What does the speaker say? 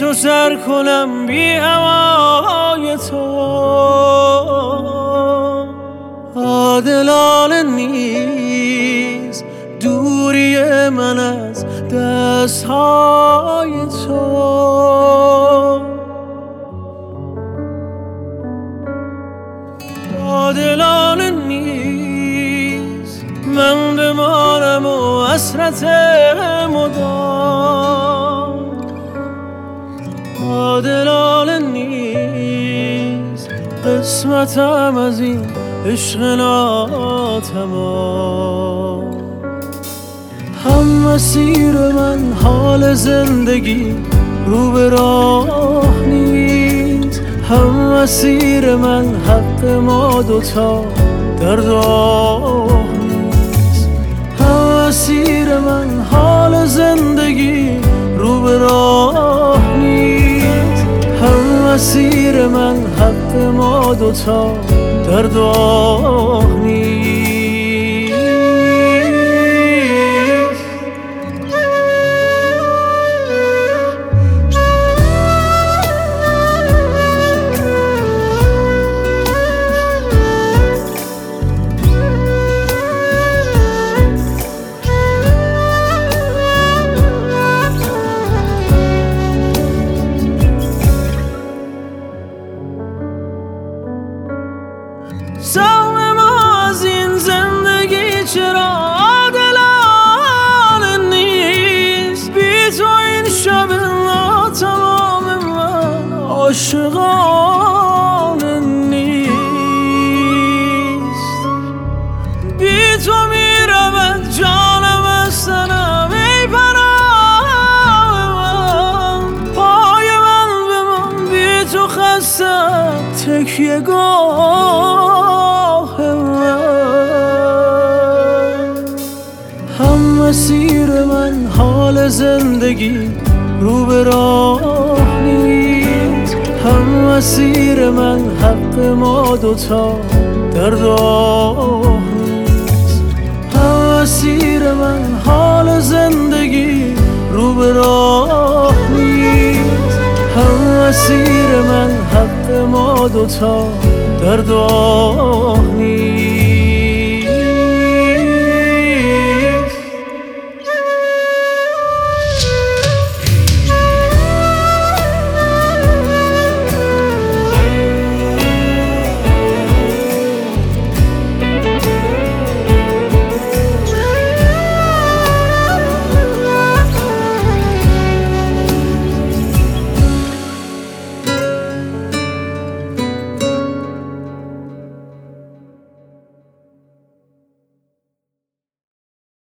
و سر کنم بی هوای تو. عادلانه نیست دوری من از دستهای تو. عادلانه نیست من بمانم و حسرت مدام. عادلانه نیست قسمتم از این عشق ناتمام. هم مسیر من حال زندگی رو به راه نیست، هم مسیر من حق ما دوتا در راه نیست. هم مسیر من حال زندگی رو به راه نیست، هم مسیر من حق ما دوتا در راه نیست. سهم ما از این زندگی چرا عادلانه نیست؟ بی تو این شب ناتمام من عاشقانه نیست. بی تو میرود جانم از تنم ای پناه من. پای من به من بی تو خستم تکیه گاه من. هم مسیر من حال زندگی رو به راه نیست، هم مسیر من حق ما دوتا در راه نیست. هم مسیر من حال زندگی رو به راه نیست، هم مسیر من حق ما دوتا در راه